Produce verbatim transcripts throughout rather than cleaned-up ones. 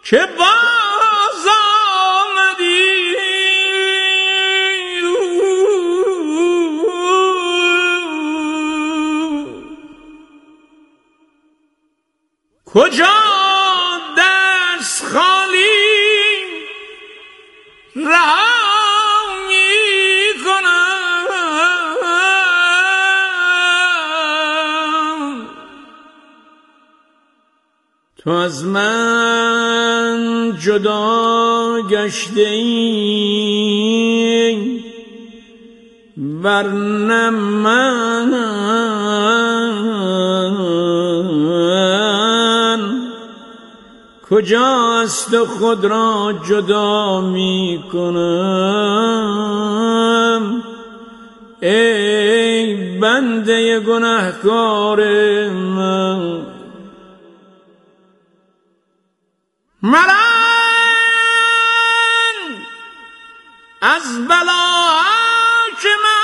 که باز آمدی کجا دست خالی رها می کنم تو از من جدا گشته ای ورنه من کجاست خود را جدا می کنم ای بنده گناهکار من من از بلاک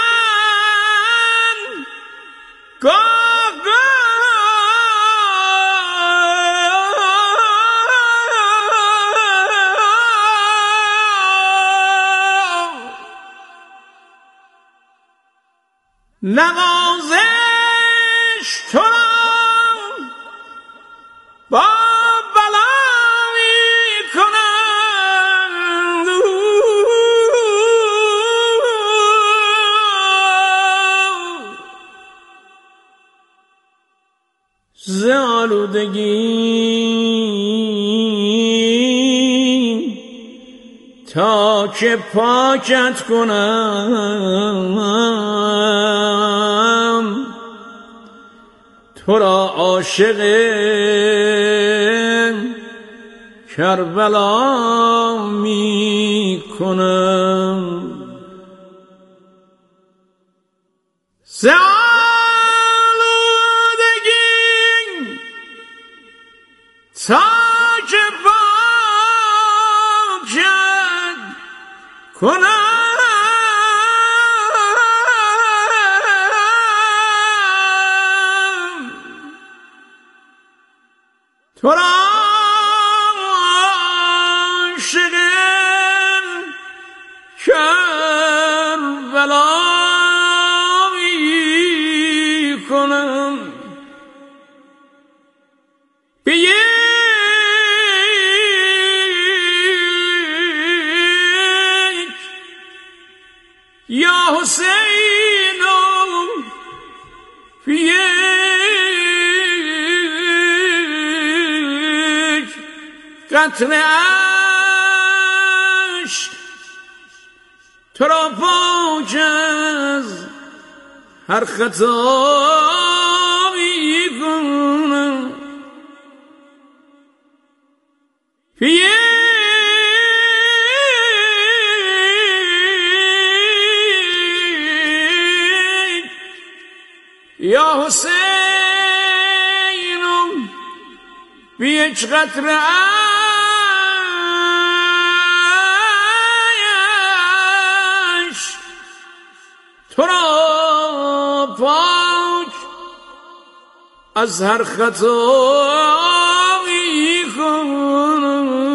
من گاه نوازش تو را با ز آلودگی تا که پاکت کنم تو را عاشق کربلا می کنم ز تا که پاکت کنم تو را عاشق کربلا می کنم بیه یا حسین یک قطره اشک تو را پاک از هر خطا می کنم یا حسین بی یک قطره اشک تو را پاک از هر خطا می کنم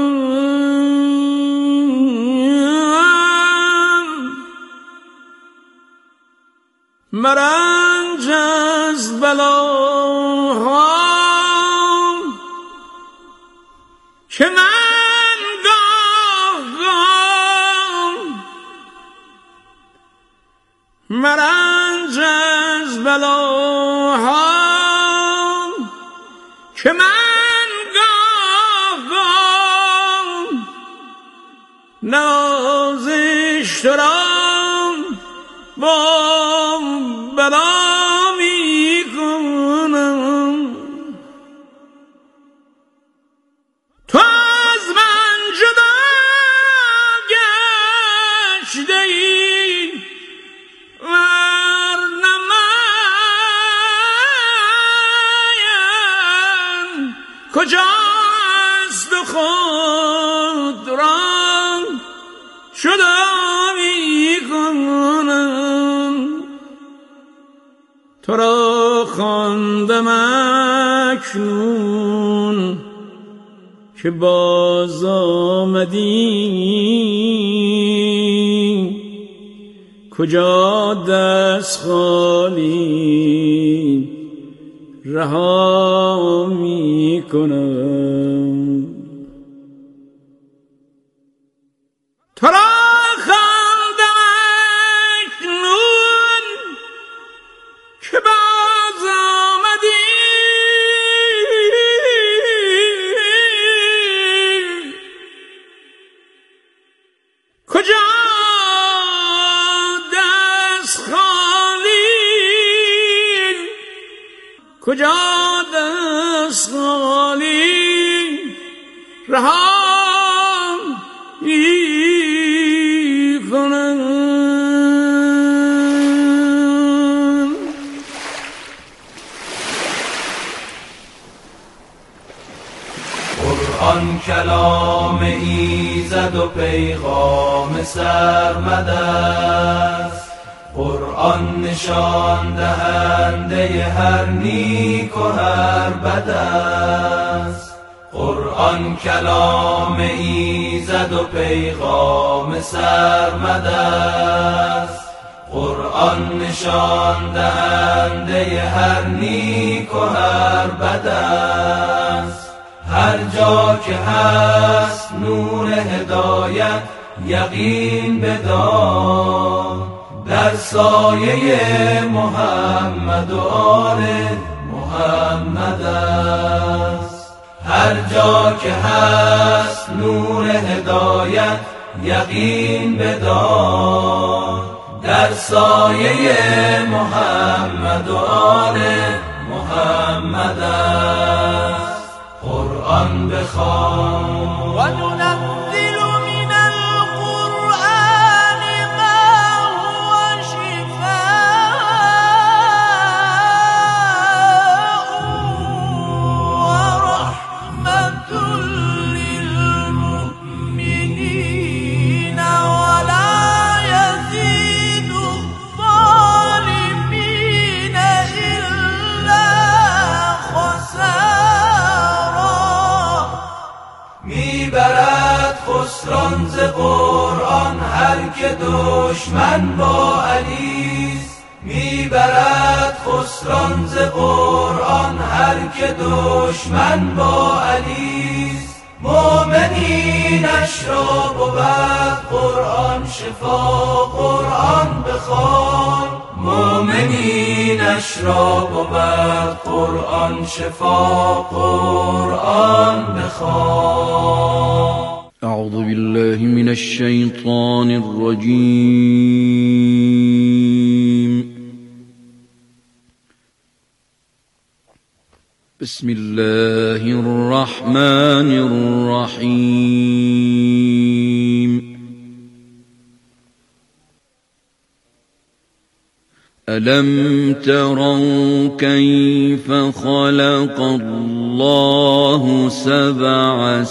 مرنج از بلاها که من گاه گاه مرنج از بلاها که من گاه گاه نازش تو را با بلا می کنم تو از من جدا گشته ای ورنه من کجاست خود را جدا می کنم تو را خواندم اکنون که باز آمدی، کجا دست خالی رها می کنم. تو را خواندم اکنون که باز آمدی، کجا کجا دست خالی رها می کنم. قرآن کلام ایزد و پیغام سرمدست، قرآن نشان دهنده هر نیک و هر بد است. قرآن کلام ایزد و پیغام سرمدست، قرآن نشان دهنده هر نیک و هر بد است. هر جا که هست نور هدایت یقین بدار، در سایه محمد و آل محمد است. هر جا که هست نور هدایت یقین بدار، در سایه محمد و آل محمد است. قرآن بخوان و ننزل من القرآن ما هو شفاء و رحمة للمؤمنین ولا یزید الظالمین إلا خسارا. میبرد خسران ز قرآن هر که دشمن با علیست، میبرد خسران ز قرآن هر که دشمن با علیست. مؤمنینش را بود قرآن شفا، قرآن بخوان. مؤمنینش را بود قرآن شفا، قرآن بخوان. اعوذ بالله من الشیطان الرجیم. بسم الله الرحمن الرحیم. ألم تروا كيف خلق الله سبع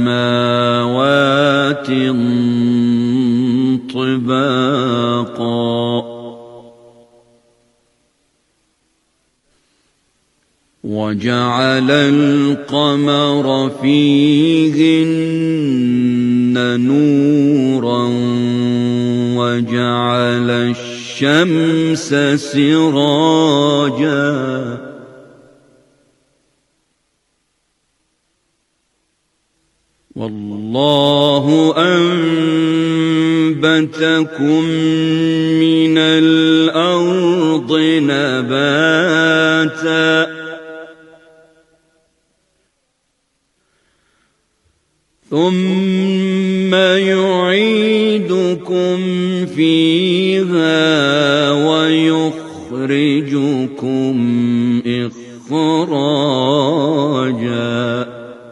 سماوات طباقا وجعل القمر فيهن نورا وجعل الشمس سراجا والله أنبتكم من الأرض نباتا ثم يعيدكم فيها ويخرجكم إخراجا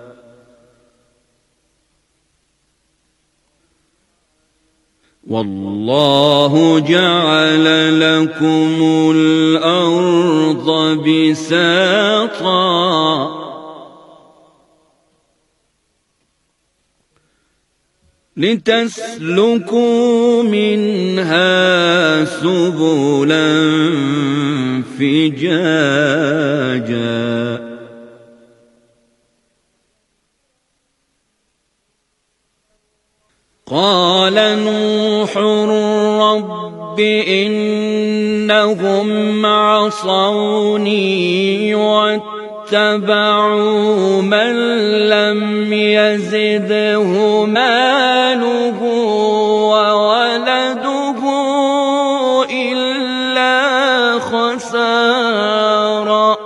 والله جعل لكم الأرض بساطا لتسلكوا منها سبلا فجاجا قال نوح رب إنهم عصوني واتبعوا من لم يزده ماله وولده إلا خسارا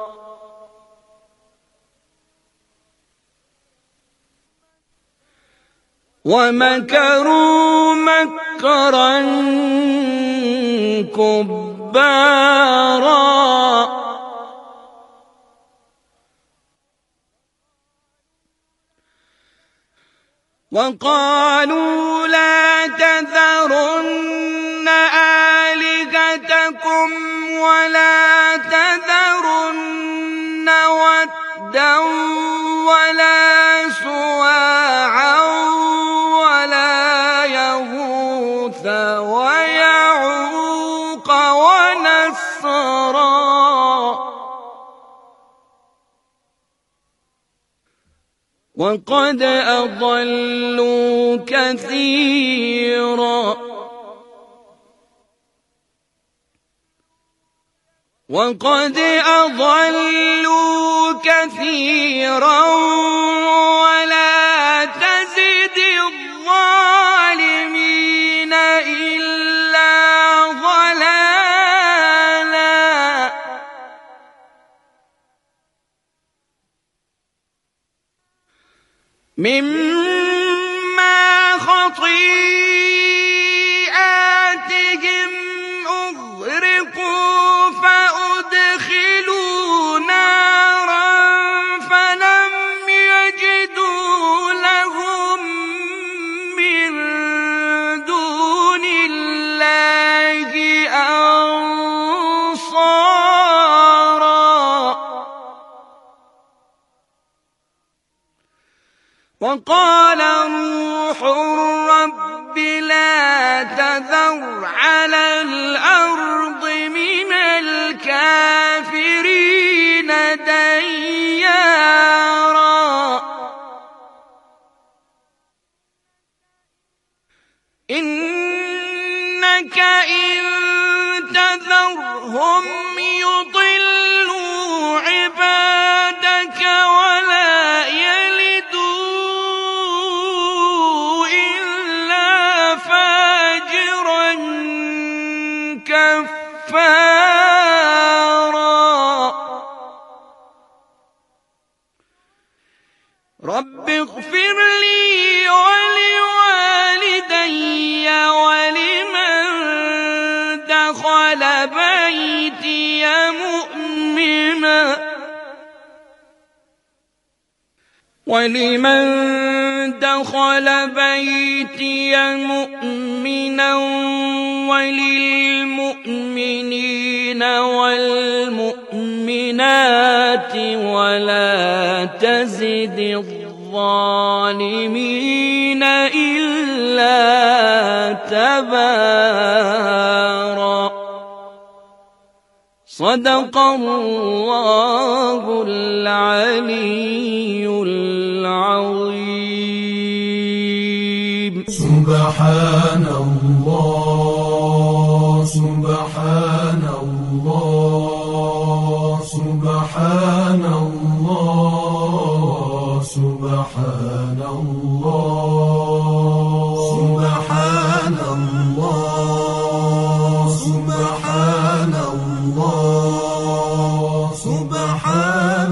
ومكروا مكرا كبارا وقالوا لا تذرن آلهتكم ولا تذرن ودا ولا سواعا ولا يغوث ويعوق ونسرا وقد أضلوا كثيرا وقد أضلوا كثيرا ولا تزد الظالمين إلا ضلالا مما خطيئاتهم أغرقوا فأدخلوا نارا فلم يجدوا لهم من دون الله أنصارا وقال نوح رب لا تذر على الأرض من الكافرين ديارا إنك إن تذرهم يضلوا عبادك ولا يلدوا إلا فاجرا كفارا رب اغفر لي ولوالدي ولمن دخل بيتي مؤمنا ولمن دخل بيتي مؤمنا وللمؤمنين والمؤمنات ولا تزد الظالمين إلا تبارا صدق الله العلي العظيم سبحان الله سبحان الله سبحان الله سبحان الله سبحان الله سبحان الله سبحان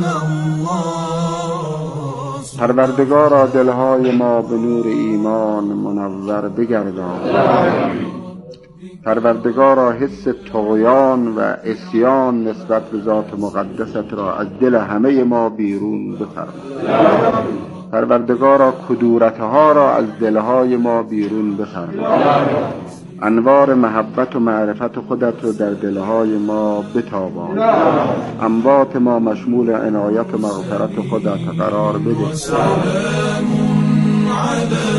الله پروردگارا دلهای ما به نور ایمان منور بگردان. پروردگارا حس طغیان و عصیان نسبت به ذات مقدست را از دل همه ما بیرون بفرما. پروردگارا کدورتها را از دلهای ما بیرون بفرما. انوار محبت و معرفت خودت رو در دلهای ما بتابان. انبات ما مشمول عنایت و مغفرت خودت قرار بده. سلام علی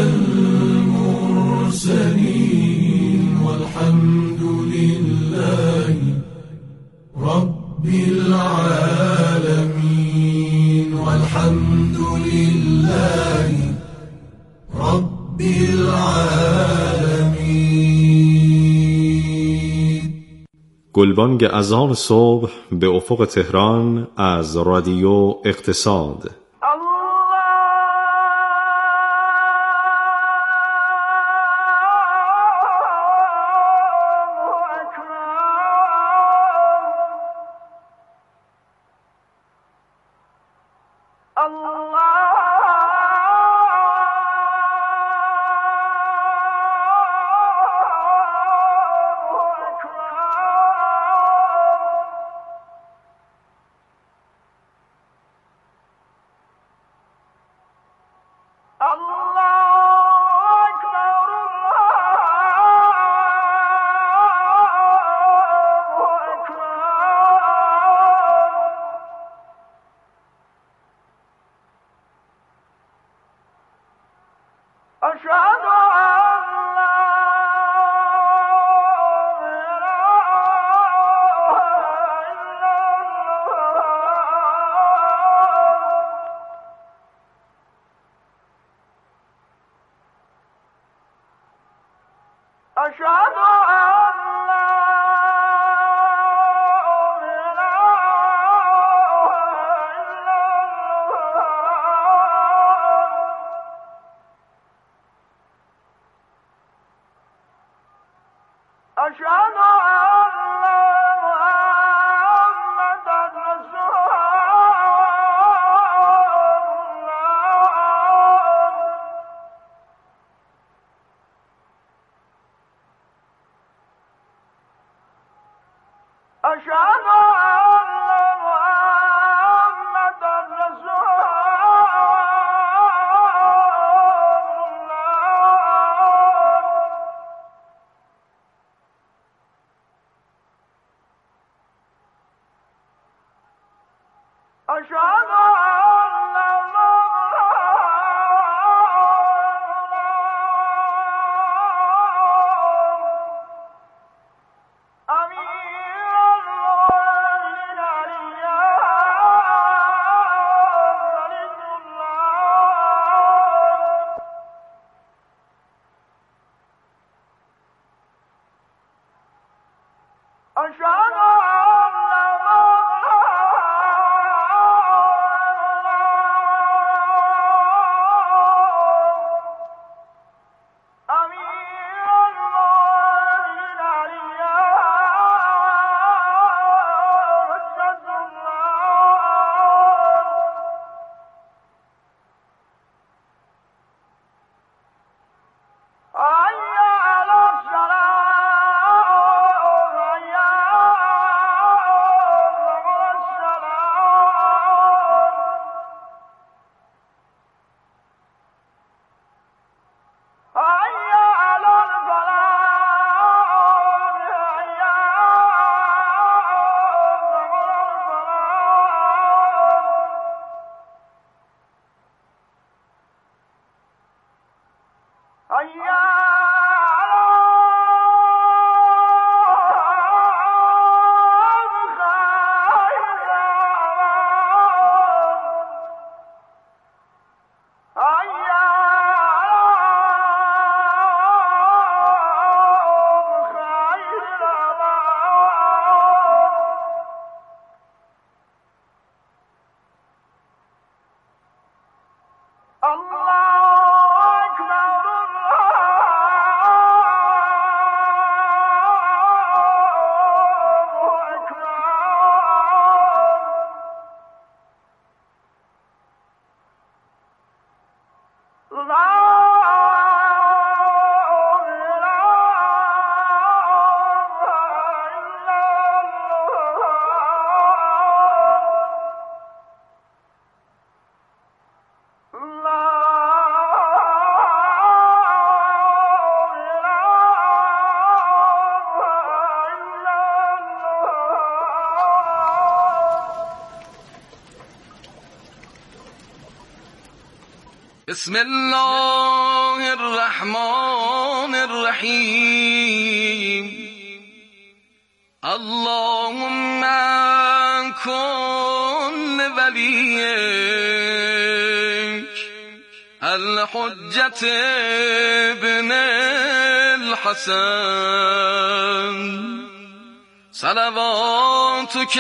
المرسلین والحمد لله رب العالمین والحمد لله رب العالمین. العالمين. گلبانگ اذان صبح به افق تهران از رادیو اقتصاد. بسم الله الرحمن الرحیم. اللهم کن ولیک الحجة ابن الحسن صلواتك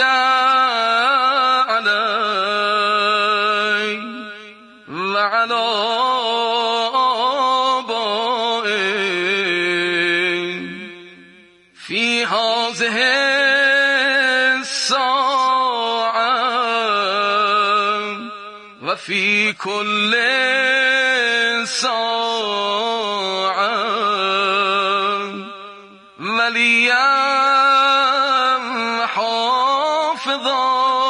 عليه وعلى آبائه في هذه الساعة وفي كل ساعة وليا حافظا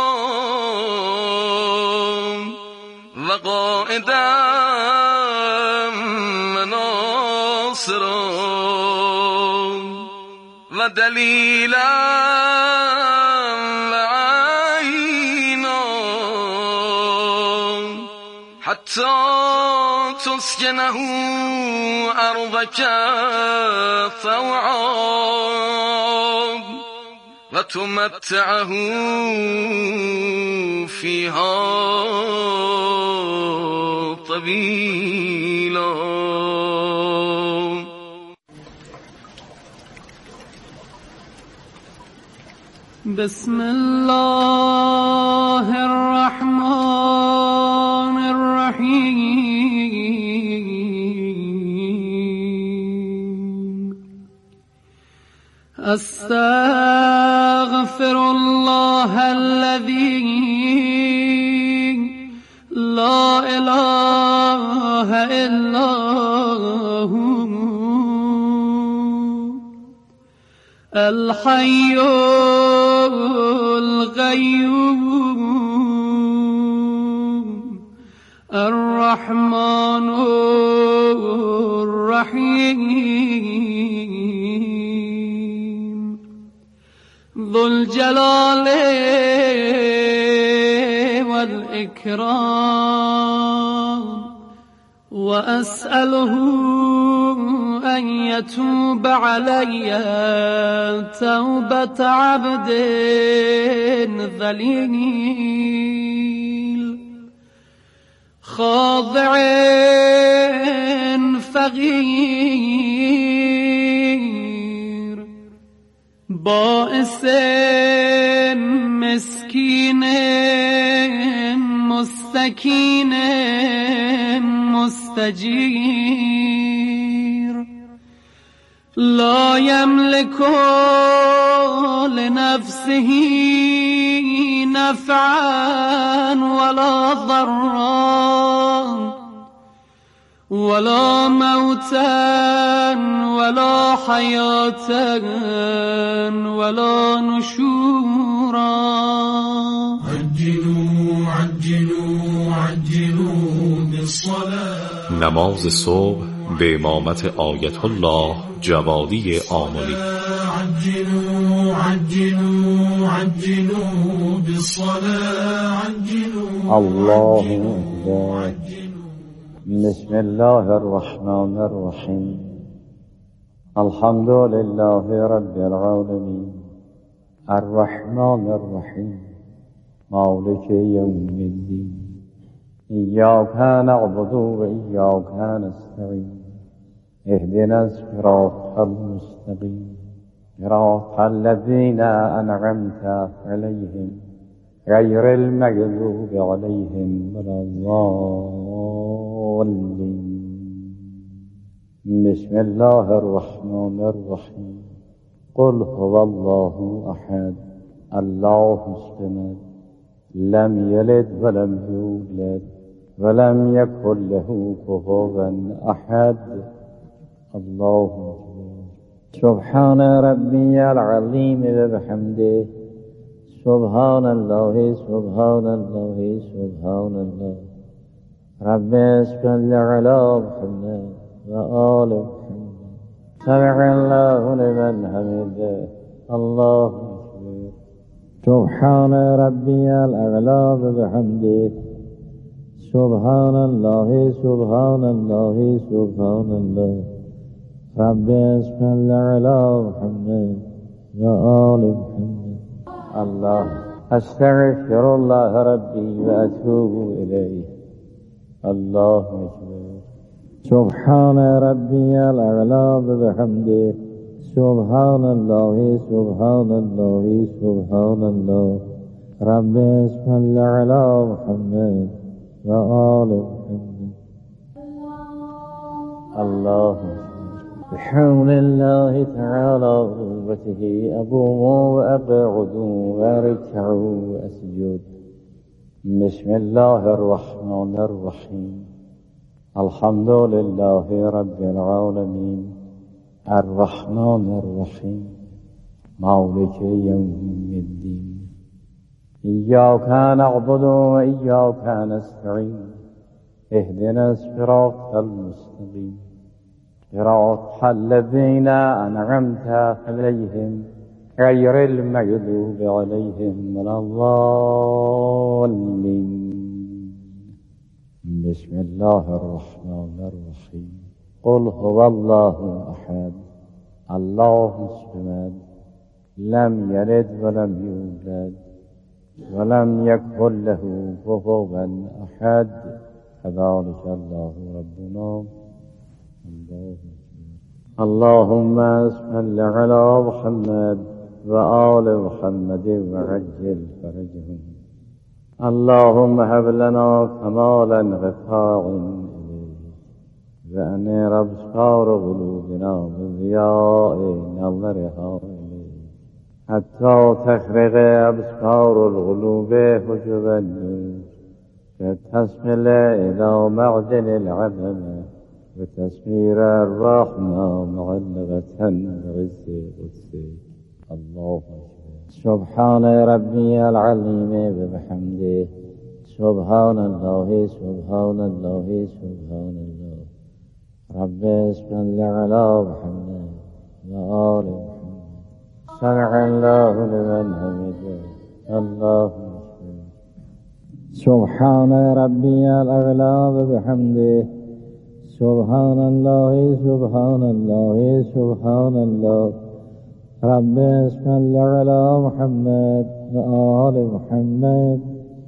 وقائدا مناصرا ودليلا وعينا حتى تسكنه أرضك طوعا وتمتعه فيها طويلا. بسم الله الرحمن الرحيم. أستغفر الله الذي لا إله إلا هو الحي القيوم الرحمن الرحيم ذو الجلال والإكرام. وأسأله أن يتوب علي توبة عبد ذليل خاضع فقير بائس مسكين مستكين مستجير لا يملك لنفسه نفعا ولا ضرا ولا موتا ولا حياة ولا نشورا. عجلوا عجلوا عجلوا بالصلاة. نماز صبح به امامت آیت الله جوادی آملی. عجلوا عجلوا عجلوا بالصلاة. عجلوا الله أكبر. بسم الله الرحمن الرحيم. الحمد لله رب العالمين الرحمن الرحيم مالك يوم الدين إياك نعبد وإياك نستعين اهدنا الصراط المستقيم صراط الذين أنعمت عليهم غير المغضوب عليهم ولا الضالين. بسم الله الرحمن الرحيم. قل هو الله أحد الله الصمد لم يلد ولم يولد ولم يكن له كفوا أحد. الله أكبر. سبحان ربي العظيم وبحمده سبحان الله سبحان الله سبحان الله. رب صل على محمد وآل محمد. سمع الله لمن حمده. الله أكبر. سبحان ربي الأعلى وبحمده سبحان الله سبحان الله سبحان الله. رب صل على محمد وآل محمد. الله أستغفر الله ربي وأتوب إليه الله أكبر. سبحان ربي الأعلى بحمده. سبحان الله سبحان الله سبحان الله. رب صل على محمد وآل محمد. الله بحول الله تعالى وقوته أقوم وأقعد وأركع وأسجد. بسم الله الرحمن الرحيم. الحمد لله رب العالمين الرحمن الرحيم مالك يوم الدين. إياك نعبد وإياك نستعين. اهدنا الصراط المستقيم صراط الذين أنعمت عليهم غير المغضوب عليهم ولا الضالين. بسم الله الرحمن الرحيم. قل هو الله أحد الله الصمد لم يلد ولم يولد ولم يكن له كفوا أحد. كذلك الله ربنا. اللهم صل على محمد وآل محمد وعجل فرجهم. اللهم هب لنا كمالا غفاء إليك وأنير أبصار قلوبنا بضياء نظرها إليك حتى تخرق أبصار القلوب حجب النور فتسمل إلى معدن العظمة وتسمير الرحمة معلقة بعز قدسك. الله أكبر. سبحان ربي العظيم بحمده. سبحان الله سبحان الله سبحان الله. رب صل على محمد وآل محمد. سمع الله لمن حمده. الله أكبر. سبحان ربي الأعلى بحمده. سبحان الله سبحان الله سبحان الله. رب صل على محمد وآل محمد.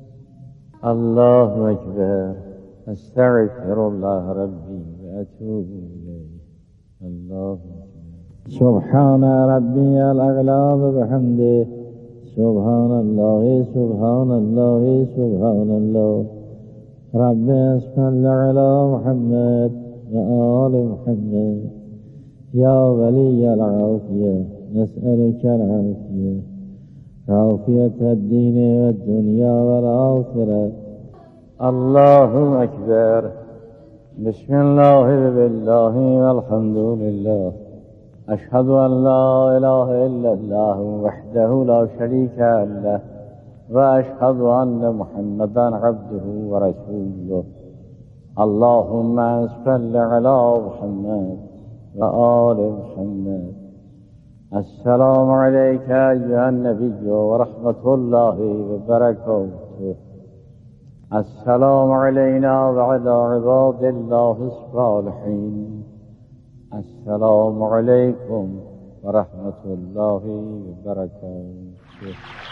الله أكبر. أستغفر الله ربي وأتوب إليه. الله أكبر. سبحان ربي الأعلى بحمده. سبحان الله سبحان الله سبحان الله. رب صل على محمد وآل محمد. يا ولي العافية نسألك العافية عافية الدين والدنيا والآخرة. الله أكبر. بسم الله بالله والحمد لله. أشهد أن لا إله إلا الله وحده لا شريك له وأشهد أن محمدا عبده ورسوله. اللهم صل على محمد وآل محمد. السلام عليك أيها النبي ورحمة الله وبركاته. السلام علينا وعلى عباد الله الصالحين. السلام عليكم ورحمة الله وبركاته.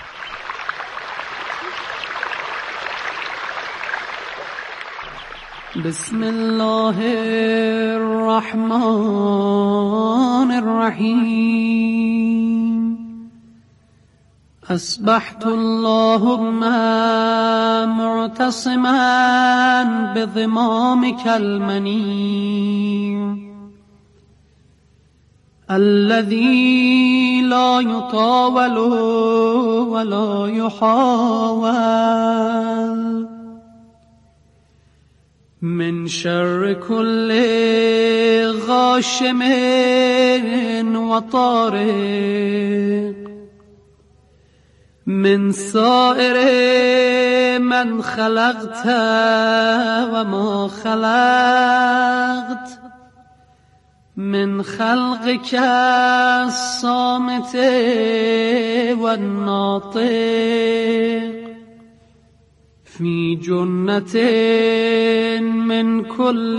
بسم الله الرحمن الرحيم. أصبحت اللهم معتصما بضمامك المنير الذي لا يطاول ولا يحاول من شر كل غاشم وطارق من سائر من خلقت وما خلقت من خلقك الصامت والناطق في جنة من كل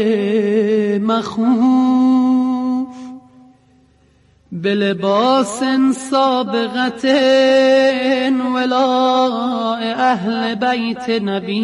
مخوف بلباس سابغة ولاء أهل بيت نبي